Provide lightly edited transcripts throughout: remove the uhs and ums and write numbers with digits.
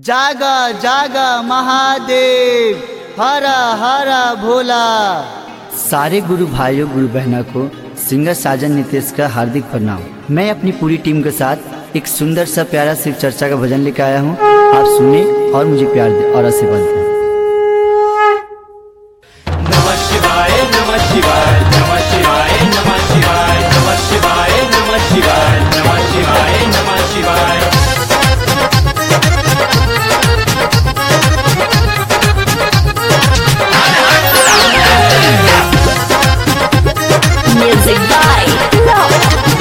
जागा जागा महादेव, हरा हरा भोला। सारे गुरु भाइयों गुरु बहनों को सिंगर साजन नितेश का हार्दिक प्रणाम। मैं अपनी पूरी टीम के साथ एक सुंदर सा प्यारा शिव चर्चा का भजन लेकर आया हूँ। आप सुने और मुझे प्यार दे और आशीर्वाद दें। नमः शिवाय नमः शिवाय नमः शिवाय नमः शिवाय नमः शिवाय नमः शिवाय नमः शिवाय नमः शिवाय। Music by Love.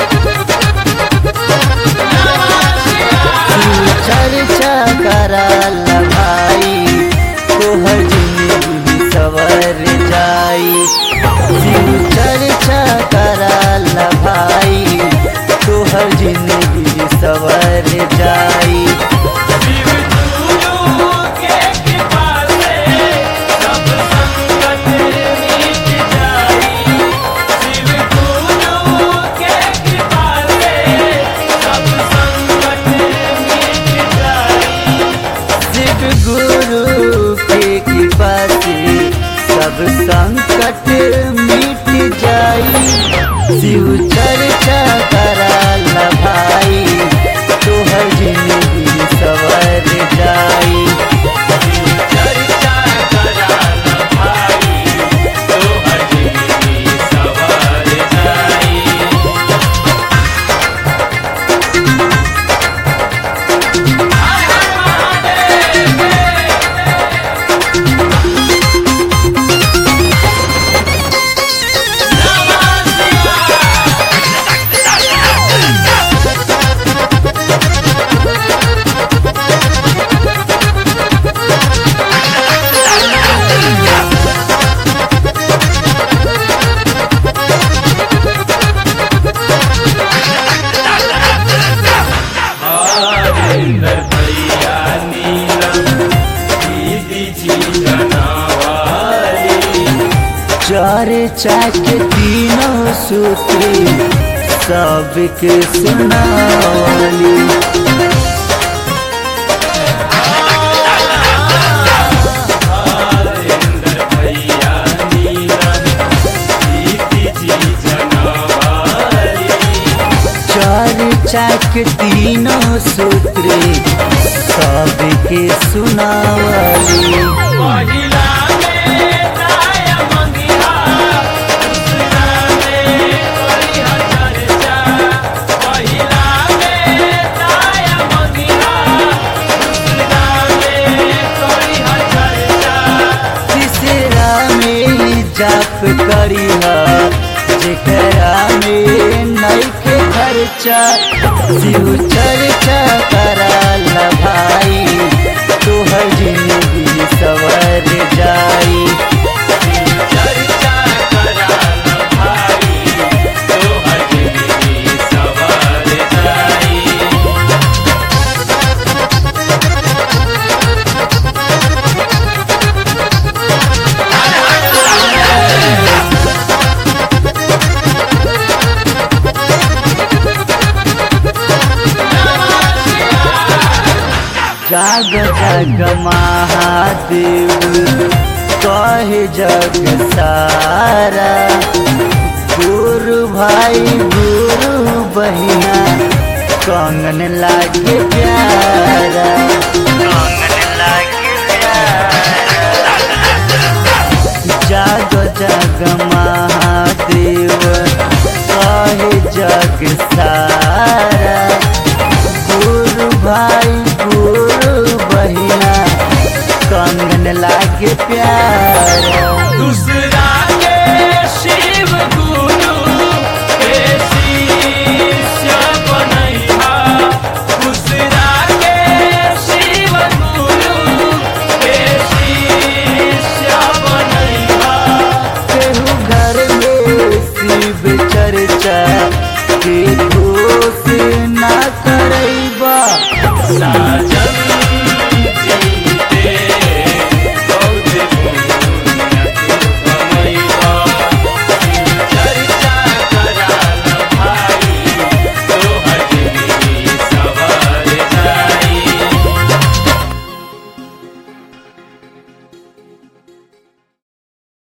चर्चा कराला भाई, तोहर जिंदगी सवर जाई। शिव चर्चा कराला भाई, तोहर जिंदगी सवर जाई। शिव गुरु के कृपा से सब संकट मिट जाई। शिव गुरु के कृपा से सब संकट मिट जाई। शिव गुरु के कृपा से सब संकट मिट जाई। शिव चर्चा कराला भाई, तोहर जिंदगी सवर जाई। चर्चा कराला भाई, तोहर जिंदगी सवर जाई। हरिंदर भैया नीलम दीदी जी जनावाली। चर्चा के तीनों सूत्र सबके सुनावली। हरिंदर भैया नीलम दीदी जी जनावाली। चर्चा के तीनों सूत्र सबके सुनावली। पहिला में दाया मंगिहा, दूसरा में करिहा चर्चा। पहिला में दाया मंगिहा, दूसरा में करिहा चर्चा। तीसरा में जाप करिहा, जेकरा में नइखे खर्चा। शिव चर्चा कराला भाई, तोहर जिंदगी सवर जाई। चर्चा कराला भाई, तोहर जिंदगी सवर जाई। जाग जाग महादेव, कहे जग सारा। गुरु भाई गुरु बहिना, कंगन लागे प्यारा। कंगन लागे प्यारा। जाग जाग महादेव, कहे जग सारा। गुरु भाई गुरु बहिना, कंगन लागे प्यारा।